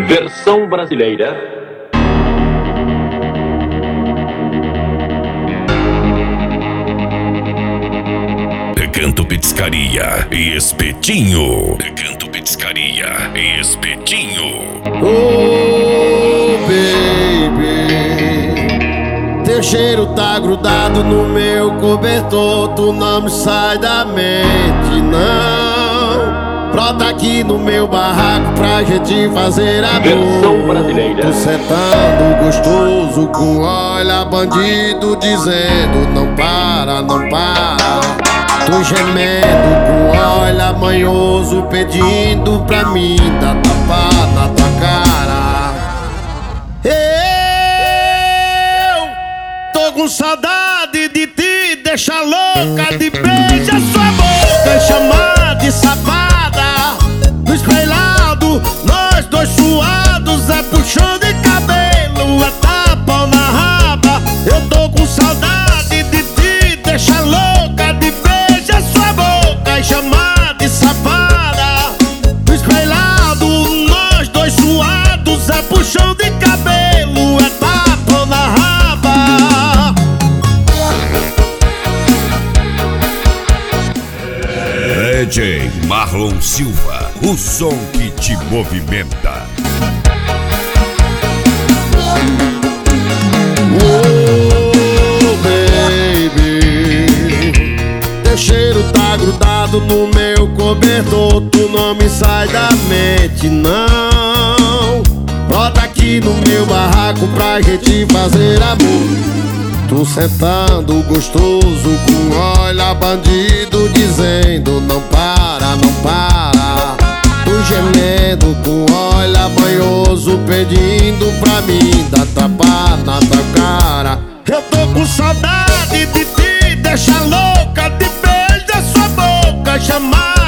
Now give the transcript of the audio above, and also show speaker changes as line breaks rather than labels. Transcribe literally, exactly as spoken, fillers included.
Versão brasileira.
Recanto Petiscaria e Espetinho. Recanto Petiscaria e Espetinho.
Oh, baby, teu cheiro tá grudado no meu cobertor. Tu não me sai da mente, não. Brota aqui no meu barraco pra gente fazer amor.
Versão brasileira.
Tu sentando gostoso com olha bandido dizendo não para, não para. Tu gemendo com olha manhoso pedindo pra mim dar tapa na tua cara. Eu tô com saudade de te deixar louca, de beijar sua boca e chamar de safada. No espelhado, nós dois suados, é puxão de cabelo, é tapa na raba. Eu tô com saudade de te deixar louca, de beijar sua boca e chamar de safada. No espelhado, nós dois suados, é puxão de cabelo, é tapa na raba.
D J Marlon Silva, o som que te movimenta.
Oh, baby, teu cheiro tá grudado no meu cobertor. Tu não me sai da mente, não. Brota aqui no meu barraco pra gente fazer amor. Tu sentando gostoso com olha bandido dizendo não para, não para. Tu gemendo com olha banhoso pedindo pra mim dar tapa na tua cara. Eu tô com saudade de te deixar louca, de beijar sua boca, chamar